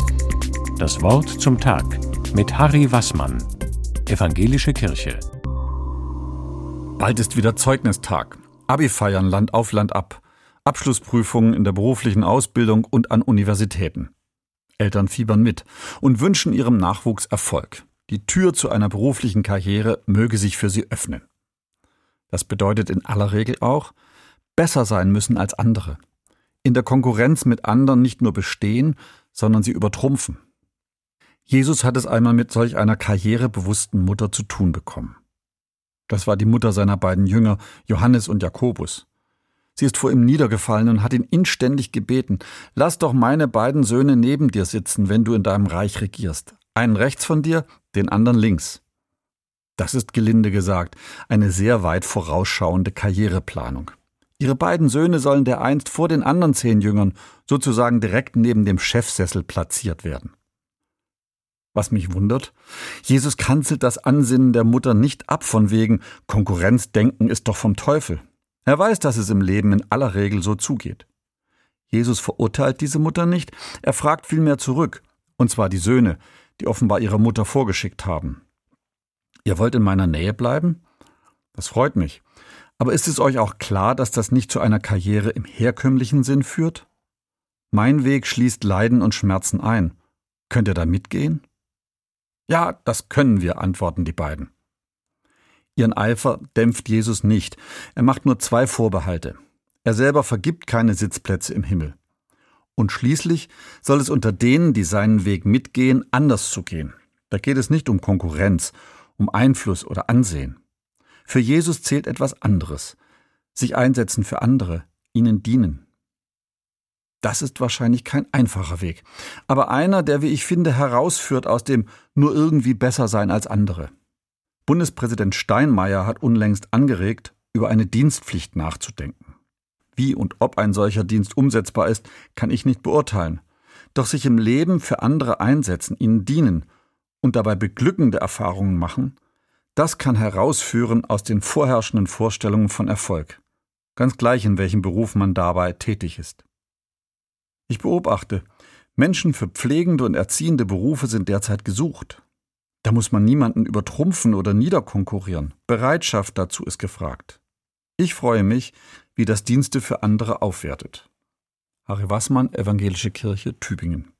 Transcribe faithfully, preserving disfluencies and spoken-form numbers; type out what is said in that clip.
Das Wort zum Tag mit Harry Wassmann, Evangelische Kirche. Bald ist wieder Zeugnistag. Abi feiern Land auf Land ab. Abschlussprüfungen in der beruflichen Ausbildung und an Universitäten. Eltern fiebern mit und wünschen ihrem Nachwuchs Erfolg. Die Tür zu einer beruflichen Karriere möge sich für sie öffnen. Das bedeutet in aller Regel auch, besser sein müssen als andere. In der Konkurrenz mit anderen nicht nur bestehen, sondern sie übertrumpfen. Jesus hat es einmal mit solch einer karrierebewussten Mutter zu tun bekommen. Das war die Mutter seiner beiden Jünger, Johannes und Jakobus. Sie ist vor ihm niedergefallen und hat ihn inständig gebeten: Lass doch meine beiden Söhne neben dir sitzen, wenn du in deinem Reich regierst. Einen rechts von dir, den anderen links. Das ist gelinde gesagt eine sehr weit vorausschauende Karriereplanung. Ihre beiden Söhne sollen dereinst vor den anderen zehn Jüngern sozusagen direkt neben dem Chefsessel platziert werden. Was mich wundert, Jesus kanzelt das Ansinnen der Mutter nicht ab von wegen Konkurrenzdenken ist doch vom Teufel. Er weiß, dass es im Leben in aller Regel so zugeht. Jesus verurteilt diese Mutter nicht, er fragt vielmehr zurück, und zwar die Söhne, die offenbar ihre Mutter vorgeschickt haben. Ihr wollt in meiner Nähe bleiben? Das freut mich. Aber ist es euch auch klar, dass das nicht zu einer Karriere im herkömmlichen Sinn führt? Mein Weg schließt Leiden und Schmerzen ein. Könnt ihr da mitgehen? Ja, das können wir, antworten die beiden. Ihren Eifer dämpft Jesus nicht. Er macht nur zwei Vorbehalte. Er selber vergibt keine Sitzplätze im Himmel. Und schließlich soll es unter denen, die seinen Weg mitgehen, anders zugehen. Da geht es nicht um Konkurrenz, um Einfluss oder Ansehen. Für Jesus zählt etwas anderes. Sich einsetzen für andere, ihnen dienen. Das ist wahrscheinlich kein einfacher Weg, aber einer, der, wie ich finde, herausführt aus dem nur irgendwie besser sein als andere. Bundespräsident Steinmeier hat unlängst angeregt, über eine Dienstpflicht nachzudenken. Wie und ob ein solcher Dienst umsetzbar ist, kann ich nicht beurteilen. Doch sich im Leben für andere einsetzen, ihnen dienen und dabei beglückende Erfahrungen machen, das kann herausführen aus den vorherrschenden Vorstellungen von Erfolg. Ganz gleich, in welchem Beruf man dabei tätig ist. Ich beobachte, Menschen für pflegende und erziehende Berufe sind derzeit gesucht. Da muss man niemanden übertrumpfen oder niederkonkurrieren. Bereitschaft dazu ist gefragt. Ich freue mich, wie das Dienste für andere aufwertet. Harry Wassmann, Evangelische Kirche, Tübingen.